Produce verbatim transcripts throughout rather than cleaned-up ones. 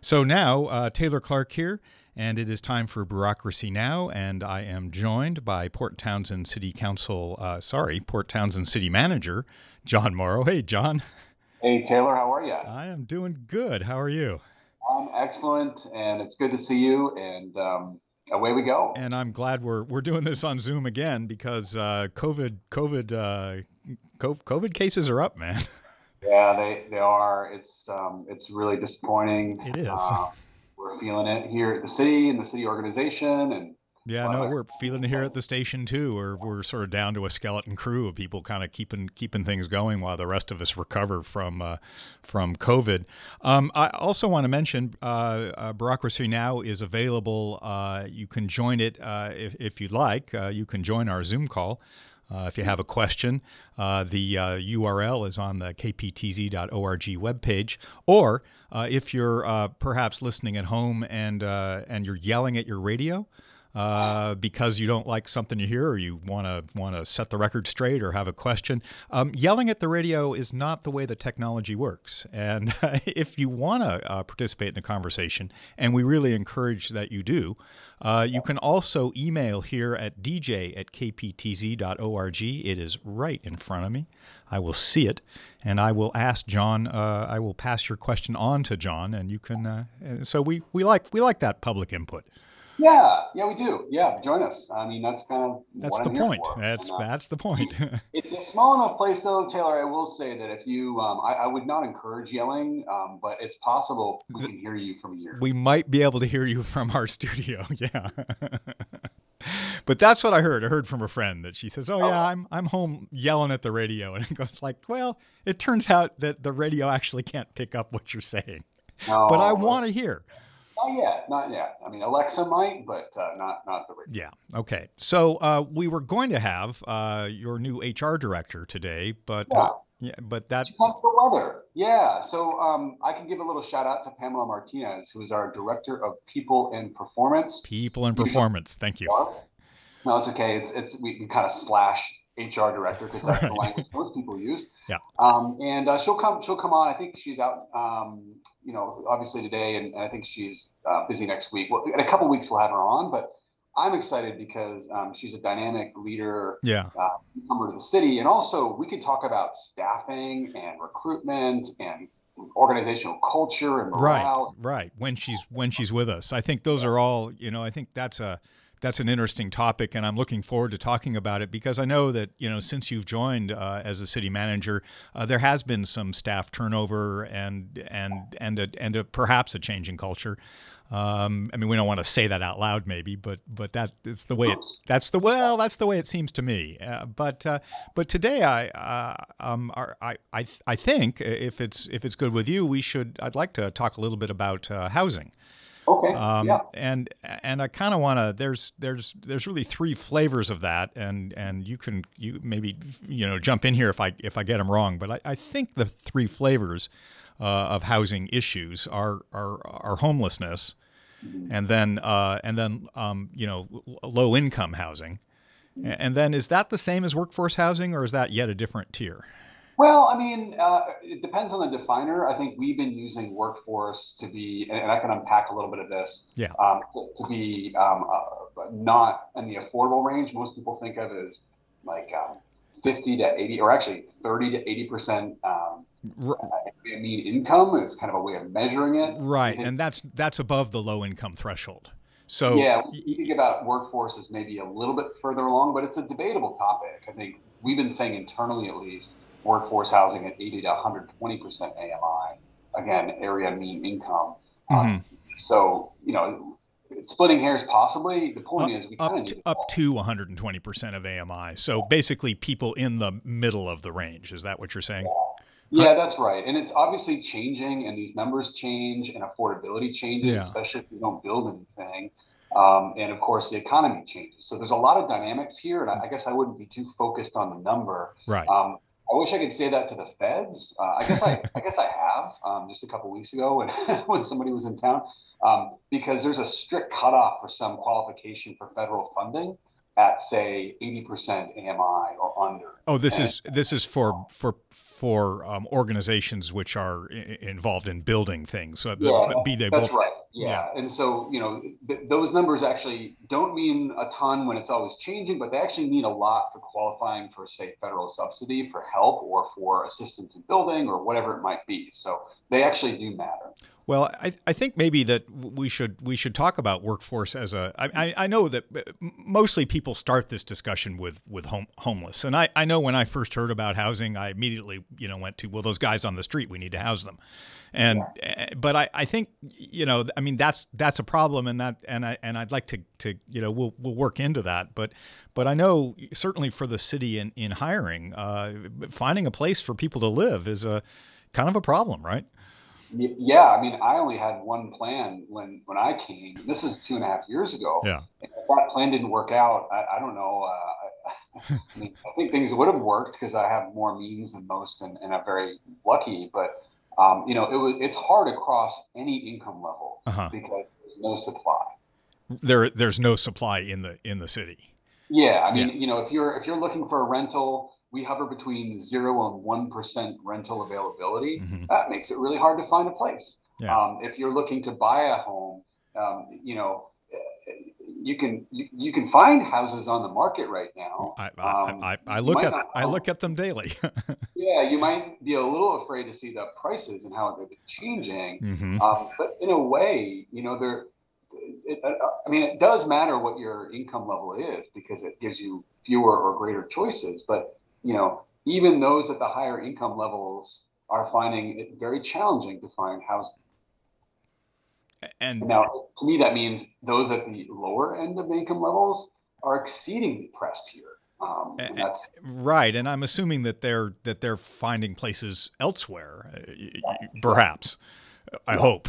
So now, uh, Taylor Clark here, and it is time for Bureaucracy Now, and I am joined by Port Townsend City Council, uh, sorry, Port Townsend City Manager, John Morrow. Hey, John. Hey, Taylor, how are you? I am doing good. How are you? I'm excellent, and it's good to see you, and um, away we go. And I'm glad we're we're doing this on Zoom again because uh, COVID COVID uh, COVID cases are up, man. Yeah, they they are. It's um, it's really disappointing. It is. Uh, we're feeling it here at the city and the city organization, and Yeah, no, we're feeling it here at the station too. We're we're sort of down to a skeleton crew of people, kind of keeping keeping things going while the rest of us recover from uh, from COVID. Um, I also want to mention uh, uh, Bureaucracy Now is available. Uh, you can join it uh, if if you'd like. Uh, you can join our Zoom call. Uh, if you have a question, uh, the uh, U R L is on the k p t z dot org webpage. Or uh, if you're uh, perhaps listening at home and uh, and you're yelling at your radio uh, because you don't like something you hear, or you want to want to set the record straight or have a question, um, yelling at the radio is not the way the technology works. And uh, if you want to uh, participate in the conversation, and we really encourage that you do, Uh, you can also email here at d j at k p t z dot org. It is right in front of me. I will see it, and I will ask John. Uh, I will pass your question on to John, and you can. Uh, so we, we like we like that public input. Yeah, yeah, we do. Yeah, join us. I mean, that's kind of that's what the I'm here point. for. That's And, uh, that's the point. It's a small enough place, though, Taylor. I will say that if you, um, I, I would not encourage yelling, um, but it's possible we can hear you from here. We might be able to hear you from our studio. Yeah. But that's what I heard. I heard from a friend that she says, "Oh yeah, I'm I'm home yelling at the radio," and it goes like, "Well, it turns out that the radio actually can't pick up what you're saying, No, but I want to hear." Not yet, not yet. I mean, Alexa might, but uh, not not the radio. Yeah. Okay. So uh, we were going to have uh, your new H R director today, but Yeah. uh, yeah, but that. That's the weather. Yeah. So um, I can give a little shout out to Pamela Martinez, who is our director of people and performance. People and performance. Thank you. No, it's okay. It's it's we, we kind of slash H R director because that's Right. the language most people use. Yeah. Um, and uh, she'll come. She'll come on. I think she's out. Um, you know, obviously today, and, and I think she's uh, busy next week. Well, in a couple weeks we'll have her on, but I'm excited because um, she's a dynamic leader. Yeah. Uh, newcomer to the city, and also we can talk about staffing and recruitment and organizational culture and morale. Right. Right. When she's when she's with us, I think those are all. You know, I think that's a. That's an interesting topic, and I'm looking forward to talking about it because I know that, you know, since you've joined uh, as a city manager, uh, there has been some staff turnover and and and a, and a, perhaps a change in culture. Um, I mean, we don't want to say that out loud, maybe, but but that it's the way it, that's the well, that's the way it seems to me. Uh, but uh, but today, I uh, um are, I I I think if it's if it's good with you, we should. I'd like to talk a little bit about uh, housing. Okay. Um, yeah. And and I kind of want to. There's there's there's really three flavors of that, and and you can you maybe you know jump in here if I if I get them wrong. But I, I think the three flavors uh, of housing issues are are, are homelessness, Mm-hmm. and then uh, and then um, you know low income housing, and then is that the same as workforce housing, or is that yet a different tier? Well, I mean, uh, it depends on the definer. I think we've been using workforce to be, and I can unpack a little bit of this, Yeah. um, to, to be um, uh, not in the affordable range. Most people think of as like um, fifty to eighty, or actually thirty to eighty percent um, R- mean income. It's kind of a way of measuring it. right, and that's that's above the low income threshold. So yeah, we think about workforce as maybe a little bit further along, but it's a debatable topic. I think we've been saying internally, at least, workforce housing at eighty to one hundred twenty percent A M I, again, area mean income. Mm-hmm. Um, so, you know, splitting hairs possibly. The point up, is we up kind of to, need up to one hundred twenty percent of A M I. So basically people in the middle of the range. Is that what you're saying? Yeah, that's right. And it's obviously changing, and these numbers change, and affordability changes, Yeah. especially if you don't build anything. Um, and of course, the economy changes. So there's a lot of dynamics here, and I, I guess I wouldn't be too focused on the number. Right. Um, I wish I could say that to the feds. Uh, I guess I, I guess I have um, just a couple weeks ago when when somebody was in town, um, because there's a strict cutoff for some qualification for federal funding. at say eighty percent A M I or under. Oh, this And is this is for for for um, organizations which are I- involved in building things. So yeah, the, be they that's both, right. yeah. Yeah. And so, you know, th- those numbers actually don't mean a ton when it's always changing, but they actually mean a lot for qualifying for, say, federal subsidy for help or for assistance in building or whatever it might be. So they actually do matter. Well, I, I think maybe that we should we should talk about workforce as a. I, I I know that mostly people start this discussion with with home, homeless, and I, I know when I first heard about housing, I immediately you know went to, well, those guys on the street, we need to house them, and yeah. but I, I think you know I mean that's that's a problem, and that and I and I'd like to, to you know we'll we'll work into that, but but I know certainly for the city in in hiring, uh, finding a place for people to live is a kind of a problem, right? Yeah, I mean, I only had one plan when when I came. This is two and a half years ago. Yeah. And if that plan didn't work out, I, I don't know. Uh, I, I mean, I think things would have worked because I have more means than most, and, and I'm very lucky. But um, you know, it was it's hard across any income level uh-huh. because there's no supply. There, there's no supply in the in the city. Yeah, I mean, yeah. you know, if you're if you're looking for a rental, we hover between zero and one percent rental availability. Mm-hmm. That makes it really hard to find a place. Yeah. Um, if you're looking to buy a home, um, you know, you can you, you can find houses on the market right now. I I, um, I, I look at I look at them daily. Yeah, you might be a little afraid to see the prices and how they're changing. Mm-hmm. Um, but in a way, you know, they're. It, I mean, it does matter what your income level is because it gives you fewer or greater choices. But you know, even those at the higher income levels are finding it very challenging to find housing. And now, to me, that means those at the lower end of the income levels are exceedingly pressed here. Um, and that's, right, and I'm assuming that they're that they're finding places elsewhere, perhaps. I yeah. hope.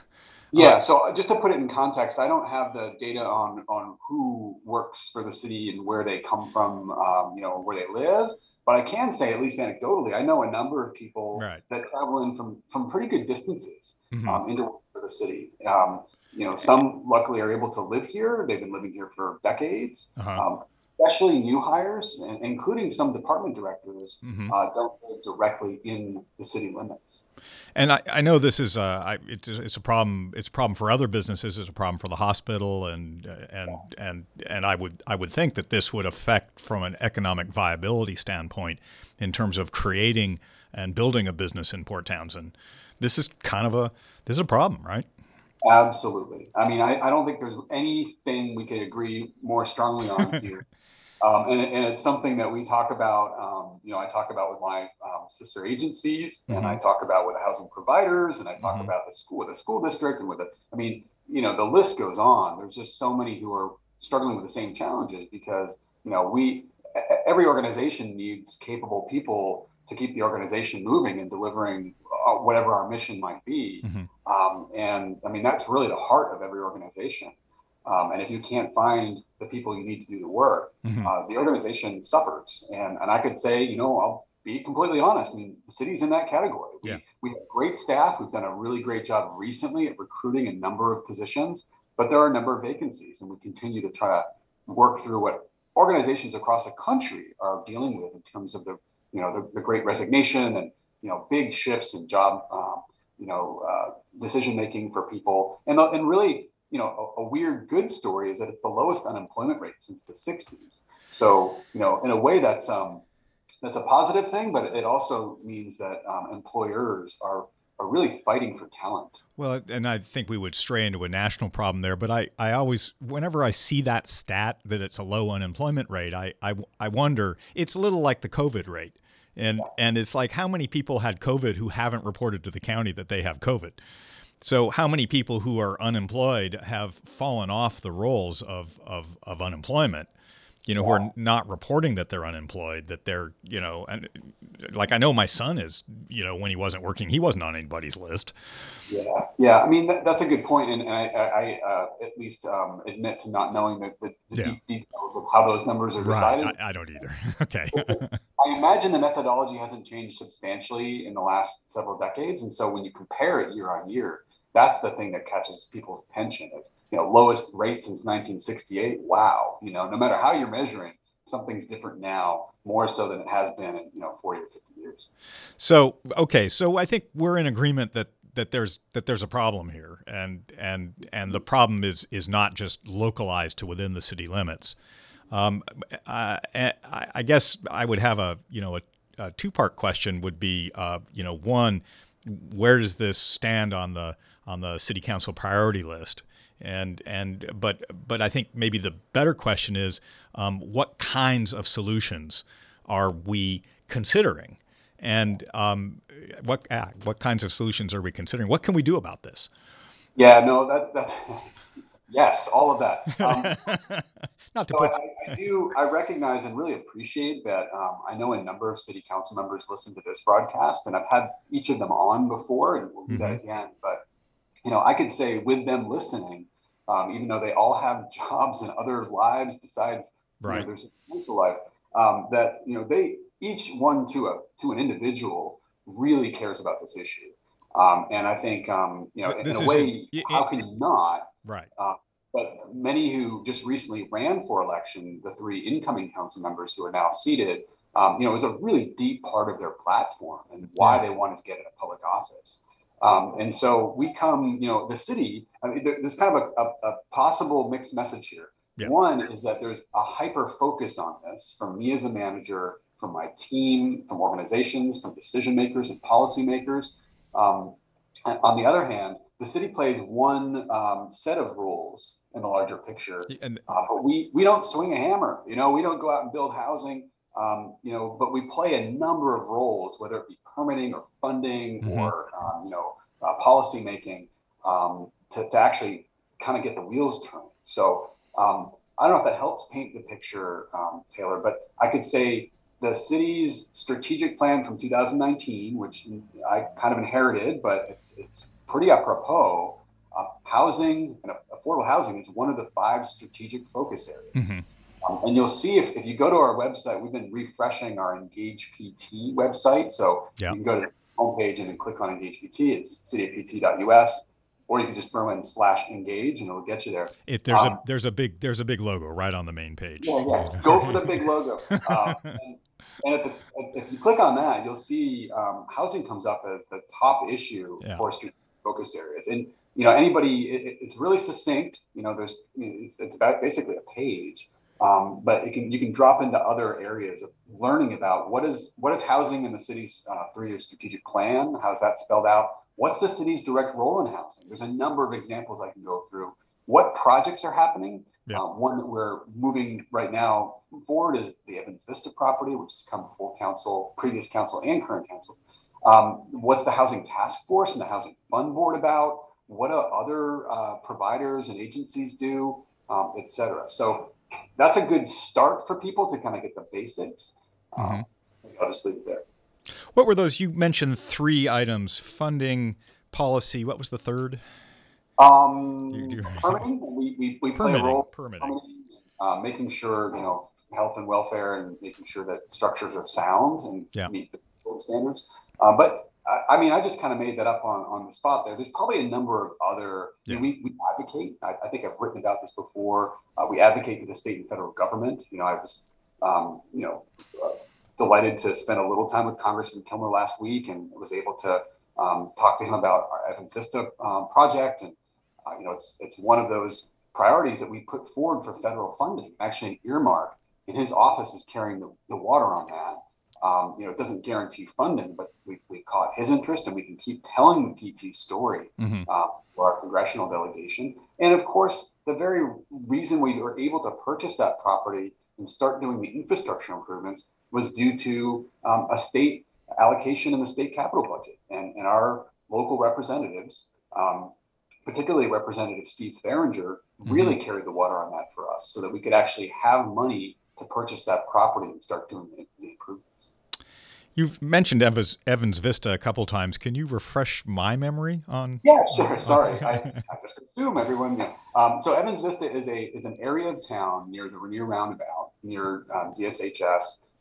Yeah. So just to put it in context, I don't have the data on on who works for the city and where they come from, um, you know, where they live. But I can say, at least anecdotally, I know a number of people right. that travel in from from pretty good distances mm-hmm. um, into work for the city. Um, you know, some luckily are able to live here. They've been living here for decades. Uh-huh. Um, especially new hires, and including some department directors, mm-hmm. uh, don't live directly in the city limits. And I, I know this is a, I, it's, it's a problem. It's a problem for other businesses. It's a problem for the hospital, and and and and I would I would think that this would affect from an economic viability standpoint in terms of creating and building a business in Port Townsend. This is kind of a this is a problem, right? Absolutely. I mean, I, I don't think there's anything we could agree more strongly on here. Um, and, and it's something that we talk about, um, you know, I talk about with my um, sister agencies, and mm-hmm. I talk about with the housing providers, and I talk mm-hmm. about the school, with the school district, and with the, I mean, you know, the list goes on. There's just so many who are struggling with the same challenges because, you know, we, every organization needs capable people to keep the organization moving and delivering uh, whatever our mission might be. Mm-hmm. Um, and I mean, that's really the heart of every organization. Um, and if you can't find the people you need to do the work, mm-hmm. uh, the organization suffers. And and I could say, you know, I'll be completely honest. I mean, the city's in that category. We, yeah. we have great staff. We've done a really great job recently at recruiting a number of positions, but there are a number of vacancies, and we continue to try to work through what organizations across the country are dealing with in terms of the, you know, the, the great resignation and, you know, big shifts in job, um, you know, uh, decision making for people, and and really. You know, a, a weird good story is that it's the lowest unemployment rate since the sixties. So, you know, in a way that's um, that's a positive thing, but it also means that um, employers are are really fighting for talent. Well, and I think we would stray into a national problem there, but I, I always, whenever I see that stat that it's a low unemployment rate, I, I, I wonder, it's a little like the COVID rate. And, yeah. and it's like, how many people had COVID who haven't reported to the county that they have COVID? So how many people who are unemployed have fallen off the rolls of, of, of unemployment, you know, yeah. who are not reporting that they're unemployed, that they're, you know, and like I know my son is, you know, when he wasn't working, he wasn't on anybody's list. Yeah. Yeah. I mean, that, that's a good point. And I, I uh, at least um, admit to not knowing the, the, the yeah. deep details of how those numbers are decided. Right. I, I don't either. Okay. I imagine the methodology hasn't changed substantially in the last several decades. And so when you compare it year on year, that's the thing that catches people's attention is, you know, lowest rate since nineteen sixty-eight. Wow. You know, no matter how you're measuring, something's different now, more so than it has been in, you know, forty or fifty years. So, okay. So I think we're in agreement that that there's that there's a problem here, and and and the problem is is not just localized to within the city limits. Um, I, I guess I would have a you know a, a two part question would be uh, you know one, where does this stand on the on the city council priority list? And and but but I think maybe the better question is um, what kinds of solutions are we considering? And um, what ah, what kinds of solutions are we considering? What can we do about this? Yeah, no, that that's yes, all of that. Um, Not to so put. I, I do, I recognize and really appreciate that. Um, I know a number of city council members listen to this broadcast, and I've had each of them on before, and we'll do mm-hmm. that again. But you know, I could say with them listening, um, even though they all have jobs and other lives besides right. you know, their council life, um, that you know they. Each one to a to an individual really cares about this issue, um, and I think um, you know this in a way, it, how can you not? Right. Uh, but many who just recently ran for election, the three incoming council members who are now seated, um, you know, it was a really deep part of their platform and why yeah. they wanted to get into public office. Um, and so we come, you know, the city. I mean, there's kind of a, a, a possible mixed message here. Yeah. One is that there's a hyper focus on this from me as a manager, from my team, from organizations, from decision makers and policymakers. Um, on the other hand, the city plays one um, set of rules in the larger picture, and, uh, but we we don't swing a hammer. You know, we don't go out and build housing. Um, you know, but we play a number of roles, whether it be permitting or funding mm-hmm. or um, you know uh, policy making, um, to, to actually kind of get the wheels turning. So um, I don't know if that helps paint the picture, um, Taylor, but I could say. The city's strategic plan from two thousand nineteen, which I kind of inherited, but it's it's pretty apropos. Uh, housing and affordable housing is one of the five strategic focus areas. Mm-hmm. Um, and you'll see if, if you go to our website, we've been refreshing our Engage P T website. So yeah. you can go to the homepage and then click on Engage P T. It's city of p t dot u s. Or you can just throw in slash engage and it'll get you there. If there's um, a there's a big there's a big logo right on the main page. Yeah, yeah. Go for the big logo. Um, and, And if, if you click on that, you'll see um, housing comes up as the top issue yeah. for strategic focus areas. And you know, anybody, it, it's really succinct. You know, there's it's, it's about basically a page, um, but it can you can drop into other areas of learning about what is what is housing in the city's uh, three-year strategic plan. How's that spelled out? What's the city's direct role in housing? There's a number of examples I can go through. What projects are happening? Yeah. Uh, one that we're moving right now forward is the Evans Vista property, which has come before council, previous council and current council. Um, what's the Housing Task Force and the Housing Fund Board about? What do other uh, providers and agencies do, um, et cetera? So that's a good start for people to kind of get the basics. Mm-hmm. Um, I'll just leave it there. What were those? You mentioned three items: funding, policy. What was the third? Um, you, you, permitting, we, we, we play a role permitting, uh, making sure, you know, health and welfare and making sure that structures are sound and yeah. meet the standards. Uh, but I, I mean, I just kind of made that up on, on the spot there. There's probably a number of other, yeah. you know, we, we advocate, I, I think I've written about this before. Uh, we advocate to the state and federal government. You know, I was, um, you know, uh, delighted to spend a little time with Congressman Kilmer last week and was able to um, talk to him about our Evans Vista um, project. And Uh, you know, it's it's one of those priorities that we put forward for federal funding. Actually, an earmark, and his office is carrying the, the water on that. Um, you know, it doesn't guarantee funding, but we, we caught his interest, and we can keep telling the P T story mm-hmm. uh, for our congressional delegation. And of course, the very reason we were able to purchase that property and start doing the infrastructure improvements was due to um, a state allocation in the state capital budget, and, and our local representatives. Um, particularly Representative Steve Theringer, really mm-hmm. carried the water on that for us so that we could actually have money to purchase that property and start doing the, the improvements. You've mentioned Evans, Evans Vista a couple times. Can you refresh my memory on? Yeah, sure. Sorry. I, I just assume everyone knew. Um, so Evans Vista is a is an area of town near the Rainier Roundabout, near um, D S H S.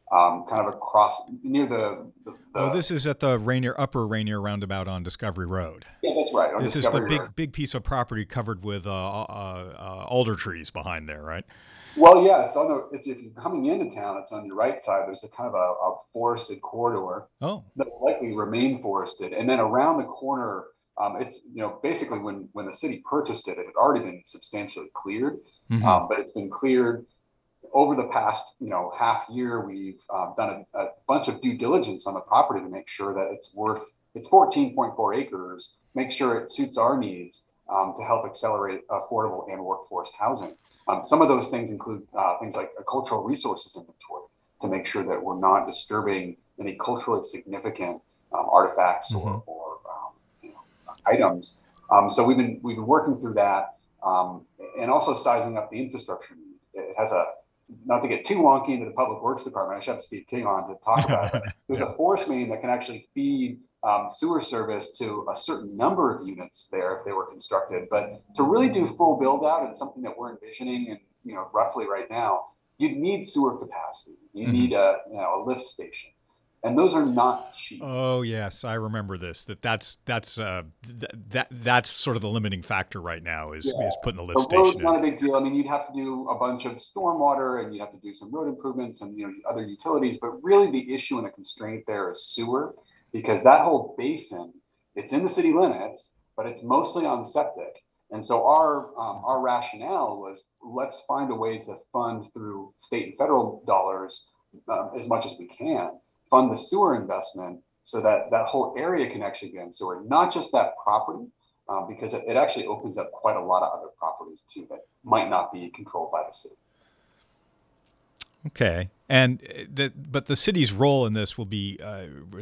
um, kind of across near the, the, the. Oh, this is at the Rainier Upper Rainier roundabout on Discovery Road. Yeah, that's right. On This is the Discovery big Road. big piece of property covered with uh, uh, uh, alder trees behind there, right? Well, yeah, it's on the. It's, if you're coming into town, it's on your right side. There's a kind of a, a forested corridor Oh. that will likely remain forested, and then around the corner, um, it's you know basically when when the city purchased it, it had already been substantially cleared, Mm-hmm. um, but it's been cleared over the past you know half year. We've um, done a, a bunch of due diligence on the property to make sure that it's worth. It's fourteen point four acres. Make sure it suits our needs um, to help accelerate affordable and workforce housing. Um, some of those things include uh, things like a cultural resources inventory to make sure that we're not disturbing any culturally significant um, artifacts Mm-hmm. or, or um, you know, items. Um, so we've been we've been working through that um, and also sizing up the infrastructure need. It has a not to get too wonky into the public works department. I should have Steve King on to talk about it. But there's Yeah. a force main that can actually feed um, sewer service to a certain number of units there if they were constructed. But to really do full build out, it's something that we're envisioning and you know roughly right now, you'd need sewer capacity. You Mm-hmm. need a you know a lift station, and those are not cheap. Oh yes, I remember this. That that's that's uh, th- that that's sort of the limiting factor right now is Yeah. is putting the lift The road's station not a in. big deal. I mean, you'd have to do a bunch of stormwater and you'd have to do some road improvements and you know other utilities. But really, the issue and the constraint there is sewer, because that whole basin, it's in the city limits, but it's mostly on septic. And so our um, our rationale was let's find a way to fund through state and federal dollars um, as much as we can, fund the sewer investment so that that whole area can actually be on sewer, not just that property, um, because it, it actually opens up quite a lot of other properties too that might not be controlled by the city. Okay, and the but the city's role in this will be uh,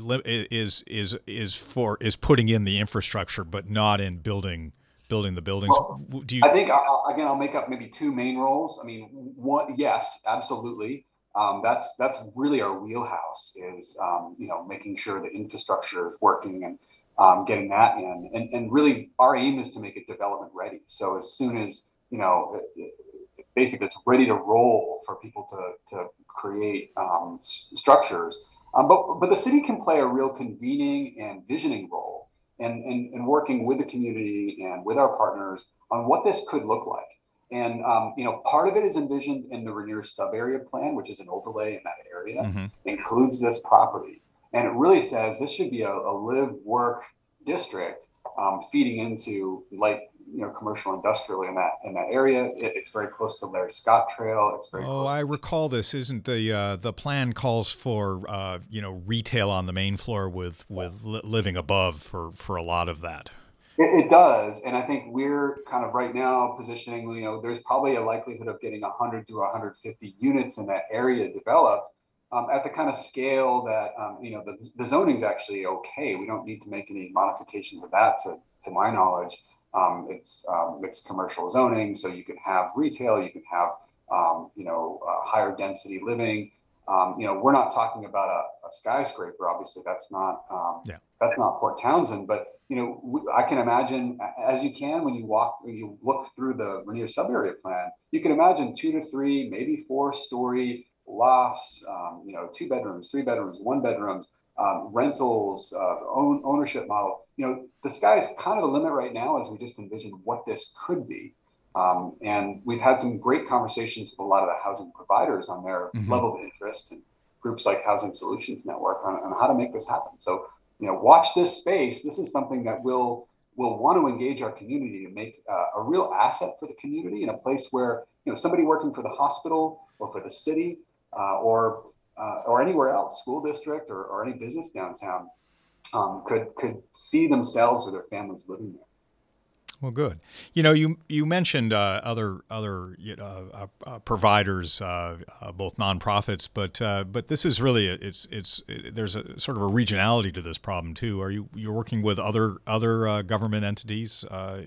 is is is for is putting in the infrastructure, but not in building building the buildings. Well, Do you? I think I'll, again I'll make up maybe two main roles. I mean, one, yes, absolutely. Um, that's that's really our wheelhouse is um, you know making sure the infrastructure is working and um, getting that in, and and really our aim is to make it development ready. So as soon as you know it, it, basically it's ready to roll for people to to create um, s- structures. Um, but but the city can play a real convening and visioning role, and, and and working with the community and with our partners on what this could look like. And um, you know, part of it is envisioned in the Rainier sub-area plan, which is an overlay in that area, Mm-hmm. includes this property, and it really says this should be a, a live-work district, um, feeding into light, you know, commercial industrial in that in that area. It, it's very close to Larry Scott Trail. It's very Oh, close. I To- recall this. Isn't the uh, the plan calls for uh, you know retail on the main floor with with li- living above for for a lot of that. It, it does, and I think we're kind of right now positioning. You know, there's probably a likelihood of getting one hundred to one hundred fifty units in that area developed um, at the kind of scale that um, you know the, the zoning's actually okay. We don't need to make any modifications of that, to to my knowledge. Um, it's um, mixed commercial zoning, so you can have retail, you can have um, you know uh, higher density living. Um, you know, we're not talking about a, a skyscraper. Obviously, that's not um, Yeah. that's not Port Townsend. But you know, w- I can imagine a- as you can when you walk, when you look through the Rainier sub-area plan, you can imagine two to three, maybe four-story lofts. Um, you know, two bedrooms, three bedrooms, one bedrooms, um, rentals, uh, own, ownership model. You know, the sky is kind of the limit right now as we just envision what this could be. Um, and we've had some great conversations with a lot of the housing providers on their Mm-hmm. level of interest, and groups like Housing Solutions Network on, on how to make this happen. So, you know, watch this space. This is something that will will want to engage our community to make uh, a real asset for the community in a place where you know somebody working for the hospital or for the city uh, or uh, or anywhere else, school district or, or any business downtown, um, could could see themselves or their families living there. Well, good. You know, you you mentioned uh, other other you know, uh, uh, providers, uh, uh, both nonprofits, but uh, but this is really a, it's it's it, there's a sort of a regionality to this problem too. Are you you're working with other other uh, government entities uh,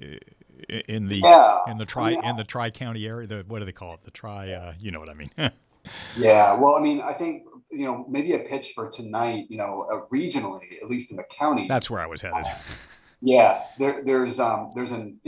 in the Yeah, in the I tri mean, in the tri county area? The what do they call it? The tri. Uh, you know what I mean? yeah. Well, I mean, I think you know maybe a pitch for tonight. You know, uh, regionally, at least in the county. That's where I was headed. Yeah, there, there's um, there's an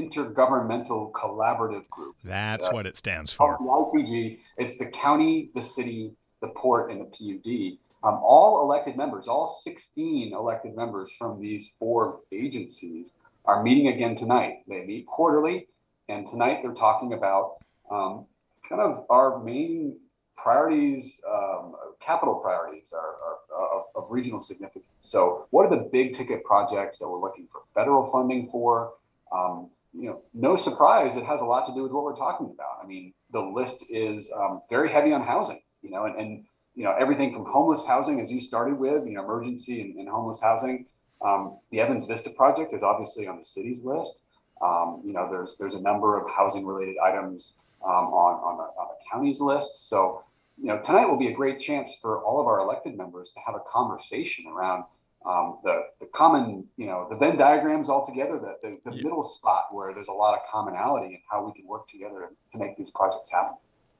intergovernmental collaborative group. That's Uh, what it stands called for. the I P G. It's the county, the city, the port and the P U D. Um, all elected members, all sixteen elected members from these four agencies are meeting again tonight. They meet quarterly, and tonight they're talking about um, kind of our main priorities, um, capital priorities are, are, are of regional significance. So what are the big ticket projects that we're looking for federal funding for? Um, you know, no surprise, it has a lot to do with what we're talking about. I mean, the list is um, very heavy on housing, you know, and, and, you know, everything from homeless housing, as you started with, you know, emergency and, and homeless housing. Um, the Evans Vista project is obviously on the city's list. Um, you know, there's there's a number of housing related items um, on, on, the, on the county's list. So, you know, tonight will be a great chance for all of our elected members to have a conversation around um, the, the common, you know, the Venn diagrams all together, the, the, the yeah. middle spot where there's a lot of commonality and how we can work together to make these projects happen.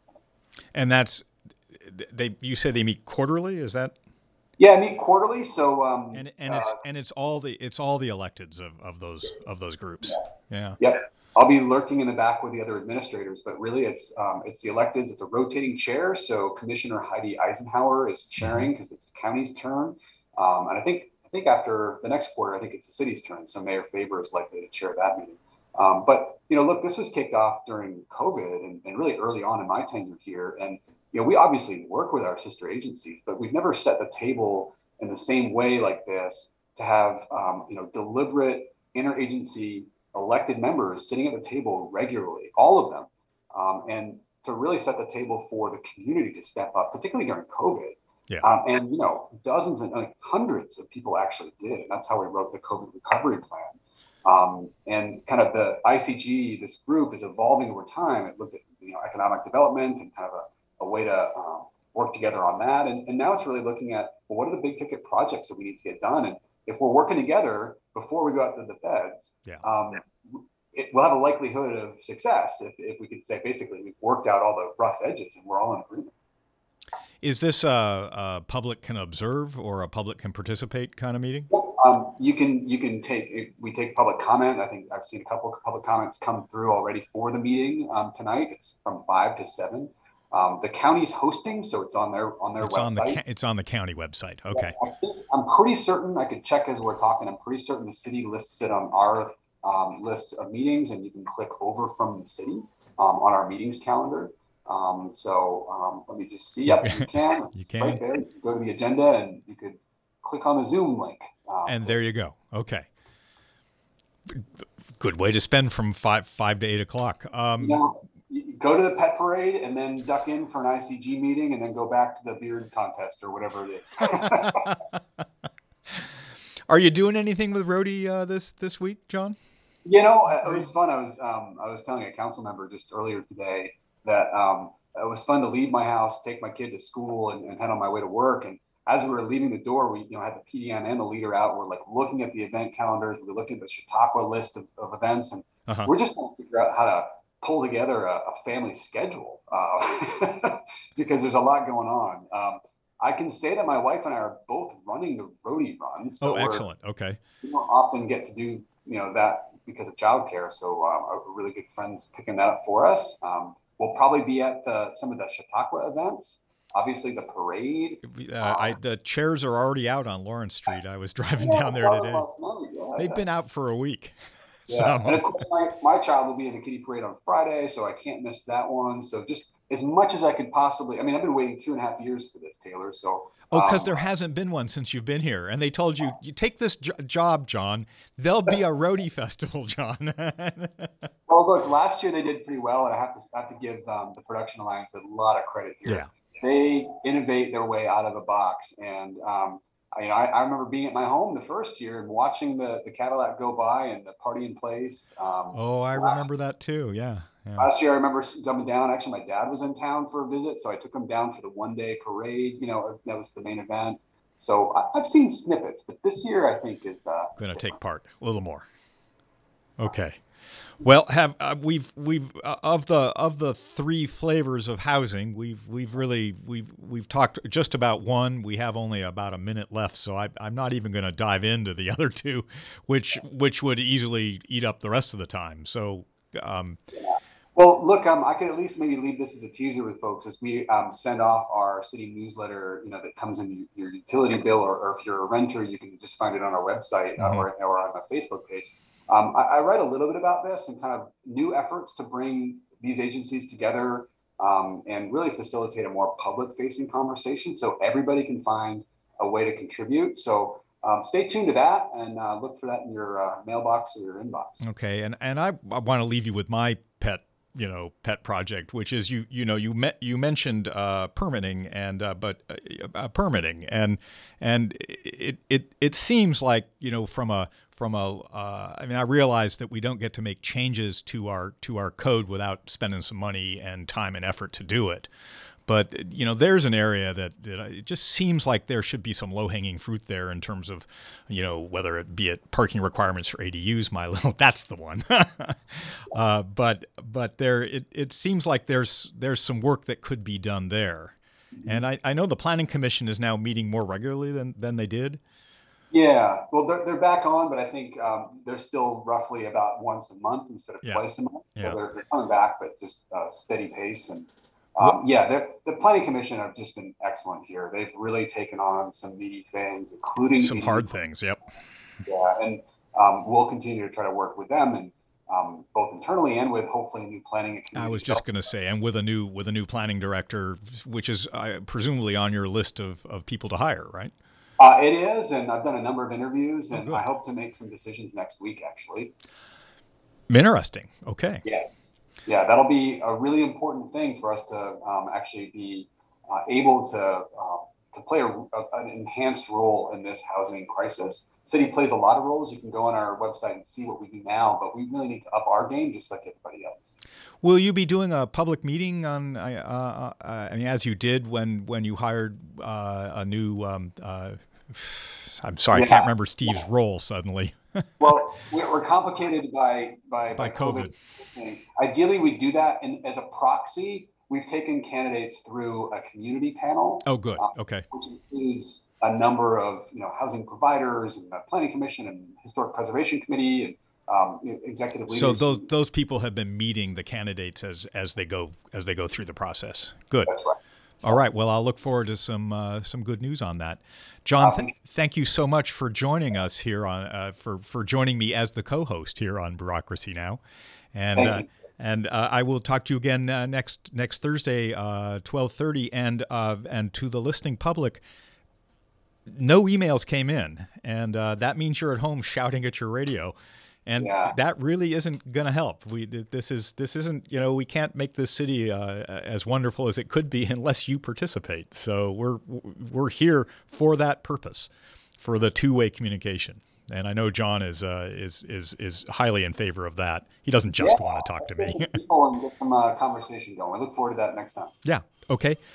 And that's, they, you said they meet quarterly, is that? Yeah, I meet quarterly. So, um, and, and it's, uh, and it's all the, it's all the electeds of, of those, of those groups. Yeah. yeah. Yep. I'll be lurking in the back with the other administrators, but really it's um, it's the electeds. It's a rotating chair. So Commissioner Heidi Eisenhower is chairing because it's the county's turn. Um, and I think I think after the next quarter, I think it's the city's turn. So Mayor Faber is likely to chair that meeting. Um, but, you know, look, this was kicked off during COVID and, and really early on in my tenure here. And, you know, we obviously work with our sister agencies, but we've never set the table in the same way like this to have, um, you know, deliberate interagency elected members sitting at the table regularly, all of them, um, and to really set the table for the community to step up, particularly during COVID. Yeah. Um, and, you know, dozens and like, hundreds of people actually did. And that's how we wrote the COVID recovery plan. Um, and kind of the I C G, this group is evolving over time. It looked at, you know, economic development and kind of a, a way to um, work together on that. And, and now it's really looking at, well, what are the big ticket projects that we need to get done? And if we're working together before we go out to the feds, yeah. um, it will have a likelihood of success if, if we could say basically we've worked out all the rough edges and we're all in agreement. Is this a, a public can observe or a public can participate kind of meeting? Um, you can you can take we take public comment. I think I've seen a couple of public comments come through already for the meeting um, tonight. It's from five to seven. Um, the county's hosting, so it's on their on their it's website. On the, it's on the county website. Okay. Yeah, I think, I'm pretty certain. I could check as we're talking. I'm pretty certain the city lists it on our um, list of meetings, and you can click over from the city um, on our meetings calendar. Um, so um, let me just see. Yep, you can. It's you can. Right there. You can go to the agenda, and you could click on the Zoom link. Um, and there you go. Okay. Good way to spend from five five to eight o'clock. Um, you know, you go to the pet parade and then duck in for an I C G meeting, and then go back to the beard contest or whatever it is. Are you doing anything with Rhodey uh, this this week, John? You know, it was fun. I was um, I was telling a council member just earlier today that um, it was fun to leave my house, take my kid to school, and, and head on my way to work. And as we were leaving the door, we you know had the P D M and the leader out. We're like looking at the event calendars. We're looking at the Chautauqua list of, of events, and uh-huh. we're just trying to figure out how to pull together a, a family schedule uh, because there's a lot going on. Um, I can say that my wife and I are both running the Rhodey run. So oh, excellent. Okay. We don't often get to do you know that because of childcare. So um, our really good friends picking that up for us. Um, we'll probably be at the, some of the Chautauqua events. Obviously, the parade. Uh, um, I, the chairs are already out on Lawrence Street. I was driving yeah, down there today. Yeah, They've yeah. been out for a week. Yeah, so. And of course, my, my child will be in the kiddie parade on Friday, so I can't miss that one. So just as much as I could possibly. I mean, I've been waiting two and a half years for this, Taylor. So. Oh, because um, there hasn't been one since you've been here, and they told you, you take this jo- job, John. There'll be a Rhodey festival, John. Well, look, last year they did pretty well, and I have to I have to give um, the Production Alliance a lot of credit here. Yeah. They innovate their way out of the box, and um, I, you know, I, I remember being at my home the first year and watching the, the Cadillac go by and the party in place. Um, oh, I last, remember that too. Yeah, yeah. Last year, I remember coming down. Actually, my dad was in town for a visit, so I took him down for the one day parade. You know, that was the main event. So I, I've seen snippets, but this year I think is uh, going to take part a little more. Okay. Well, have uh, we've we've uh, of the of the three flavors of housing, we've we've really we've we've talked just about one. We have only about a minute left, so I, I'm not even going to dive into the other two, which which would easily eat up the rest of the time. So, um, yeah. Well, look, um, I could at least maybe leave this as a teaser with folks as we um, send off our city newsletter, you know, that comes in your utility bill, or, or if you're a renter, you can just find it on our website uh, Mm-hmm. or, or on the Facebook page. Um, I, I write a little bit about this and kind of new efforts to bring these agencies together um, and really facilitate a more public-facing conversation so everybody can find a way to contribute. So um, stay tuned to that and uh, look for that in your uh, mailbox or your inbox. Okay, and and I, I want to leave you with my pet, you know, pet project, which is you you know you met you mentioned uh, permitting and uh, but uh, uh, permitting and and it it it seems like, you know, from a from a uh, I mean, I realize that we don't get to make changes to our to our code without spending some money and time and effort to do it. But, you know, there's an area that, that it just seems like there should be some low-hanging fruit there in terms of, you know, whether it be it parking requirements for A D Us, my little, that's the one. uh, but but there, it, it seems like there's there's some work that could be done there. And I, I know the Planning Commission is now meeting more regularly than, than they did. Yeah, well, they're, they're back on, but I think um, they're still roughly about once a month instead of Yeah. twice a month. So Yeah. they're, they're coming back, but just uh, steady pace. And um, yeah, they're- the Planning Commission have just been excellent here. They've really taken on some meaty things, including Some hard things, yep. Yeah, and um, we'll continue to try to work with them, and um, both internally and with hopefully new planning and I community was just going to say, and with a new with a new planning director, which is uh, presumably on your list of, of people to hire, right? Uh, it is, and I've done a number of interviews, and good. I hope to make some decisions next week, actually. Interesting. Okay. Yeah, yeah, that'll be a really important thing for us to um, actually be uh, able to uh, to play a, a, an enhanced role in this housing crisis. City plays a lot of roles. You can go on our website and see what we do now, but we really need to up our game just like everybody else. Will you be doing a public meeting on? Uh, uh, I mean, as you did when when you hired uh, a new. Um, uh, I'm sorry, Yeah. I can't remember Steve's role suddenly. Well, we're we're complicated by by, By COVID. Ideally, we do that, and as a proxy, we've taken candidates through a community panel, Oh, good. uh, Okay. which includes a number of you know housing providers and the Planning Commission and Historic Preservation Committee and um, you know, executive leaders. So those those people have been meeting the candidates as as they go as they go through the process. Good. That's right. All right. Well, I'll look forward to some uh, some good news on that. John, th- thank you so much for joining us here on uh, for for joining me as the co-host here on Bureaucracy Now, and Thank uh, you. and uh, I will talk to you again uh, next next Thursday, uh, twelve thirty, and uh, and to the listening public. No emails came in, and uh, that means you're at home shouting at your radio. And Yeah. that really isn't going to help. We this is this isn't you know we can't make this city uh, as wonderful as it could be unless you participate. So we're we're here for that purpose, for the two-way communication. And I know John is uh, is is is highly in favor of that. He doesn't just Yeah. want to talk to me. People and get some uh, conversation going. I look forward to that next time. Yeah. Okay.